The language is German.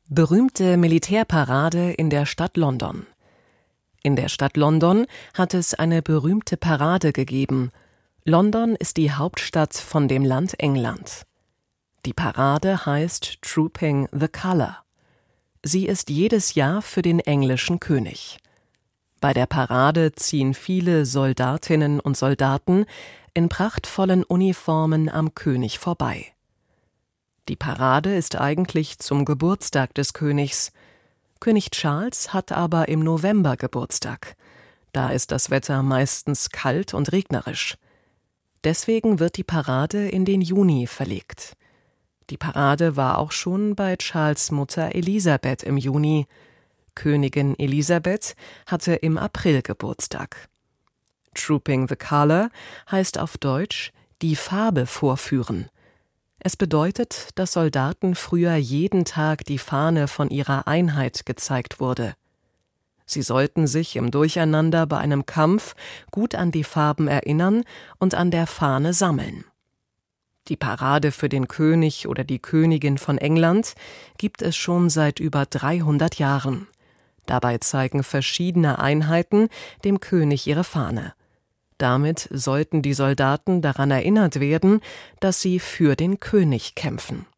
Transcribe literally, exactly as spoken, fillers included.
Berühmte Militärparade in der Stadt London. In der Stadt London hat es eine berühmte Parade gegeben. London ist die Hauptstadt von dem Land England. Die Parade heißt Trooping the Colour. Sie ist jedes Jahr für den englischen König. Bei der Parade ziehen viele Soldatinnen und Soldaten in prachtvollen Uniformen am König vorbei. Die Parade ist eigentlich zum Geburtstag des Königs. König Charles hat aber im November Geburtstag. Da ist das Wetter meistens kalt und regnerisch. Deswegen wird die Parade in den Juni verlegt. Die Parade war auch schon bei Charles' Mutter Elisabeth im Juni. Königin Elisabeth hatte im April Geburtstag. Trooping the Colour heißt auf Deutsch die Farbe vorführen. Es bedeutet, dass Soldaten früher jeden Tag die Fahne von ihrer Einheit gezeigt wurde. Sie sollten sich im Durcheinander bei einem Kampf gut an die Farben erinnern und an der Fahne sammeln. Die Parade für den König oder die Königin von England gibt es schon seit über dreihundert Jahren. Dabei zeigen verschiedene Einheiten dem König ihre Fahne. Damit sollten die Soldaten daran erinnert werden, dass sie für den König kämpfen.